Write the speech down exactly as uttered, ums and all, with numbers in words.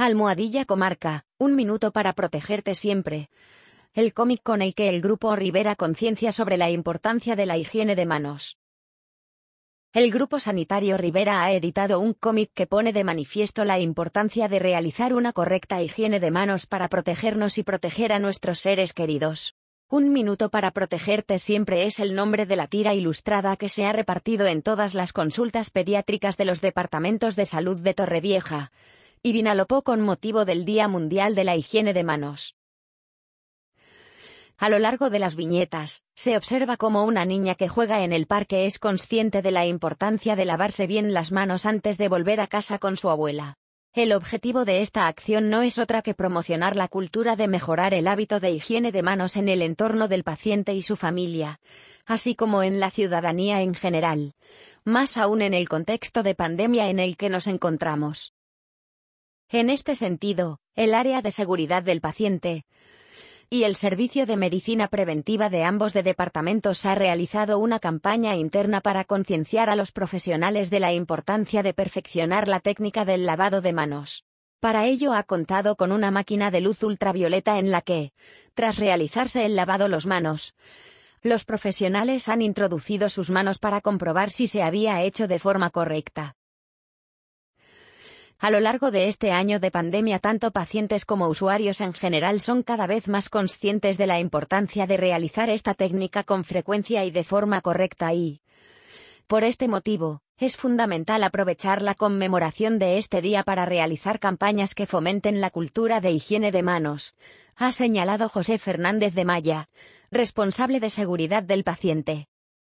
Almohadilla Comarca, un minuto para protegerte siempre. El cómic con el que el Grupo Rivera conciencia sobre la importancia de la higiene de manos. El Grupo Sanitario Rivera ha editado un cómic que pone de manifiesto la importancia de realizar una correcta higiene de manos para protegernos y proteger a nuestros seres queridos. Un minuto para protegerte siempre es el nombre de la tira ilustrada que se ha repartido en todas las consultas pediátricas de los departamentos de salud de Torrevieja y Vinalopó con motivo del Día Mundial de la Higiene de Manos. A lo largo de las viñetas, se observa cómo una niña que juega en el parque es consciente de la importancia de lavarse bien las manos antes de volver a casa con su abuela. El objetivo de esta acción no es otra que promocionar la cultura de mejorar el hábito de higiene de manos en el entorno del paciente y su familia, así como en la ciudadanía en general, más aún en el contexto de pandemia en el que nos encontramos. En este sentido, el área de seguridad del paciente y el Servicio de Medicina Preventiva de ambos de departamentos ha realizado una campaña interna para concienciar a los profesionales de la importancia de perfeccionar la técnica del lavado de manos. Para ello ha contado con una máquina de luz ultravioleta en la que, tras realizarse el lavado las manos, los profesionales han introducido sus manos para comprobar si se había hecho de forma correcta. A lo largo de este año de pandemia, tanto pacientes como usuarios en general son cada vez más conscientes de la importancia de realizar esta técnica con frecuencia y de forma correcta y, por este motivo, es fundamental aprovechar la conmemoración de este día para realizar campañas que fomenten la cultura de higiene de manos, ha señalado José Fernández de Maya, responsable de seguridad del paciente.